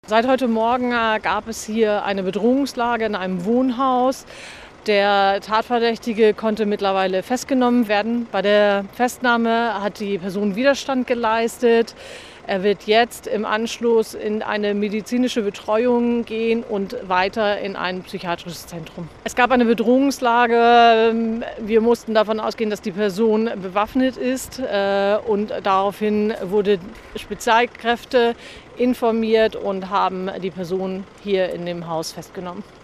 Seit heute Morgen gab es hier eine Bedrohungslage in einem Wohnhaus. Der Tatverdächtige konnte mittlerweile festgenommen werden. Bei der Festnahme hat die Person Widerstand geleistet. Er wird jetzt im Anschluss in eine medizinische Betreuung gehen und weiter in ein psychiatrisches Zentrum. Es gab eine Bedrohungslage. Wir mussten davon ausgehen, dass die Person bewaffnet ist. Und daraufhin wurden Spezialkräfte informiert und haben die Person hier in dem Haus festgenommen.